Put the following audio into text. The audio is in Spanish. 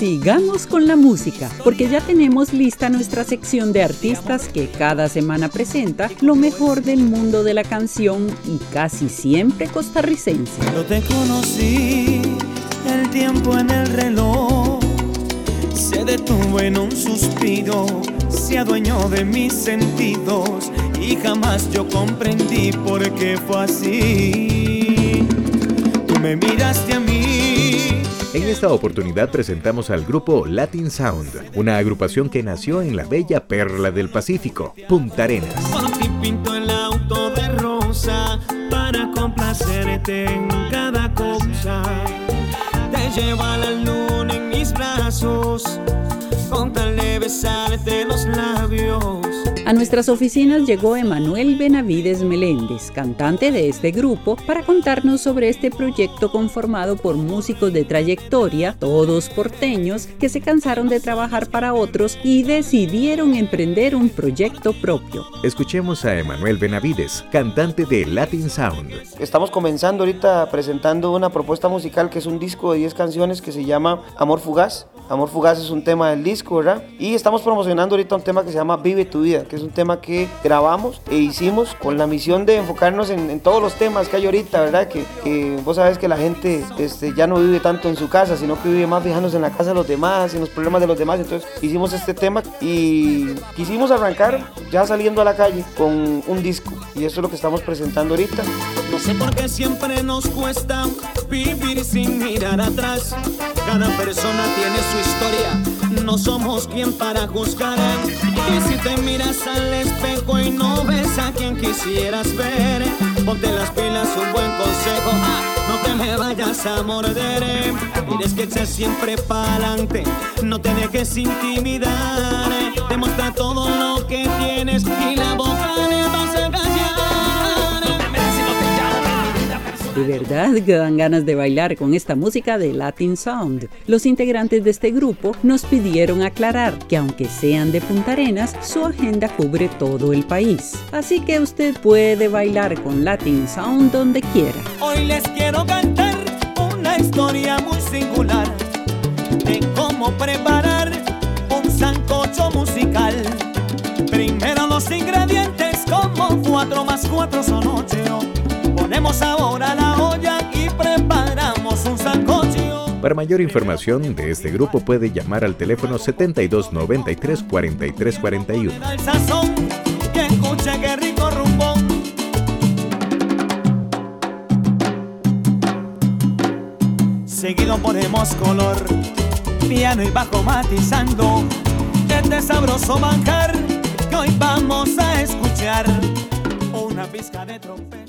Sigamos con la música, porque ya tenemos lista nuestra sección de artistas que cada semana presenta lo mejor del mundo de la canción y casi siempre costarricense. Cuando te conocí, el tiempo en el reloj se detuvo en un suspiro, se adueñó de mis sentidos y jamás yo comprendí por qué fue así. Tú me miraste a mí. En esta oportunidad presentamos al grupo Latin Sound, una agrupación que nació en la bella perla del Pacífico, Punta Arenas. Por ti pinto el auto de rosa para complacerte en cada cosa. Te llevo a la luna en mis brazos con tal de besarte los labios. A nuestras oficinas llegó Emanuel Benavides Meléndez, cantante de este grupo, para contarnos sobre este proyecto conformado por músicos de trayectoria, todos porteños, que se cansaron de trabajar para otros y decidieron emprender un proyecto propio. Escuchemos a Emanuel Benavides, cantante de Latin Sound. Estamos comenzando ahorita presentando una propuesta musical que es un disco de 10 canciones que se llama Amor Fugaz. Amor Fugaz es un tema del disco, ¿verdad? Y estamos promocionando ahorita un tema que se llama Vive tu vida, que es un tema que grabamos e hicimos con la misión de enfocarnos en todos los temas que hay ahorita, ¿verdad? Que vos sabes que la gente ya no vive tanto en su casa, sino que vive más fijándose en la casa de los demás, en los problemas de los demás. Entonces hicimos este tema y quisimos arrancar ya saliendo a la calle con un disco. Y eso es lo que estamos presentando ahorita. No sé por qué siempre nos cuesta vivir sin mirar atrás. Cada persona tiene su historia, no somos quien para juzgar. Y si te miras al espejo y no ves a quien quisieras ver, ponte las pilas, un buen consejo, no te me vayas a morder. Tienes que echar siempre pa'lante, no te dejes intimidar. Demuestra todo lo que tienes y la boca le vas a callar. De verdad que dan ganas de bailar con esta música de Latin Sound. Los integrantes de este grupo nos pidieron aclarar que aunque sean de Punta Arenas, su agenda cubre todo el país. Así que usted puede bailar con Latin Sound donde quiera. Hoy les quiero cantar una historia muy singular de cómo preparar un sancocho musical. Primero los ingredientes, como 4 más 4 son 8. Ponemos ahora la olla y preparamos un sancocho. Para mayor información de este grupo puede llamar al teléfono 7293 4341. El sazón y escuche qué rico rumbón. Seguido ponemos color, piano y bajo matizando este sabroso manjar que hoy vamos a escuchar. Una pizca de trompeta.